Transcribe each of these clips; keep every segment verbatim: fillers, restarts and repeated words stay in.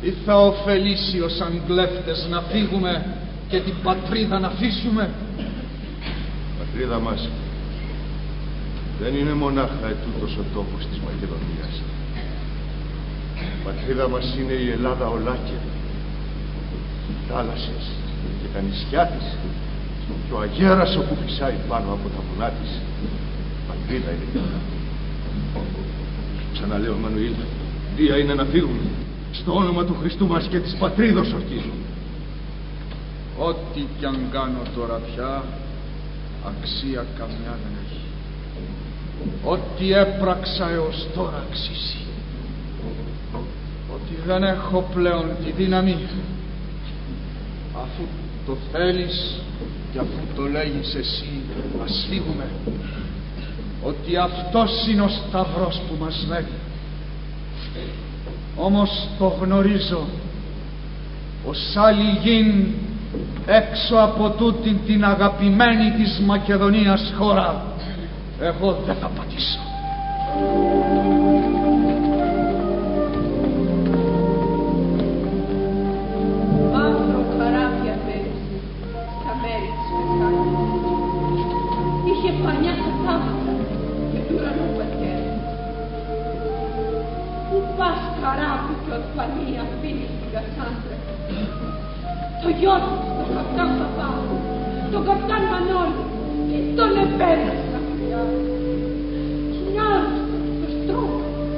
Ή θα ωφελήσει ως σαν κλέφτες να φύγουμε και την πατρίδα να αφήσουμε? Η πατρίδα μας δεν είναι μονάχα ετούτος ο τόπος της Μακεδονίας. Η πατρίδα μας είναι η Ελλάδα ολάκερη. Οι θάλασσες και τα νησιά της και ο αγέρας όπου φυσάει πάνω από τα βουνά της. Η πατρίδα είναι η Ελλάδα. Ξαναλέω, Μανουήλ, βία είναι να φύγουμε. Στο όνομα του Χριστού μας και της πατρίδος ορκίζω. Ό,τι κι αν κάνω τώρα πια, αξία καμιά δεν έχει. Ό,τι έπραξα έως τώρα αξίζει. Ότι δεν έχω πλέον τη δύναμη, αφού το θέλεις και αφού το λέγεις εσύ, ας φύγουμε. Ότι αυτός είναι ο σταυρός που μας λέγει. Όμως το γνωρίζω, ως άλλη γην έξω από τούτην την αγαπημένη της Μακεδονίας χώρα, εγώ δεν θα πατήσω. Μαύρο καράβια πέρασε στα μέρη της Μεσάνης. Είχε πανιά τα θάματα και του ουρανού πατέρα. Πού πας καράβι κι ορφανή αφήνει την Κασάνδρα? Το γιο του, τον καπτάν Παπά, τον καπτάν Μανώλη, και τον επέρασε στα χρειά. Κινιάρουσα στο στρώμα.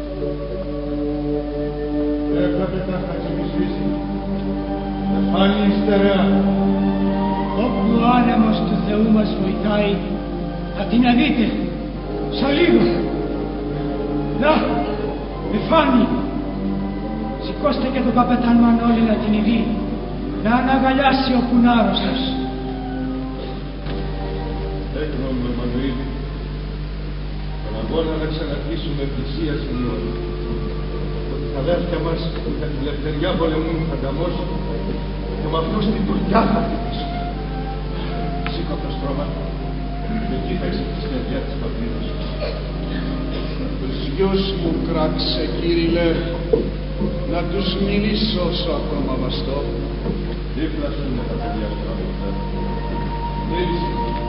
Έπρεπε να χατσιμισβήσει. Να φάνει στερεά. Όπου ο άνεμος του Θεού μας βοηθάει, θα την δείτε. Σε λίγο. Να, με φάνει. Σηκώστε και τον καπετάν Μανώλη να την ειδεί, να αναγκαλιάσει ο κουνάρος σας. Έκνομαι, Μανουήλ, τον αγώνα να ξαναρχίσουμε εκκλησία στην ώρα. Ότι τα αδέρφια μας που για την ελευθεριά πολεμούν θα ανταμώσουν και με αυτούς την τουρκιά θα χτυπήσουν. Σήκω το στρώμα και εκεί θα είσαι τη συνεργεία της πατρίδας σου. Τους γιους μου κράτησε, Κύριε, να τους μιλήσω όσο ακόμα βαστώ. Δίπλα σου είναι τα παιδιά σου, αγόρια. Μίλησε.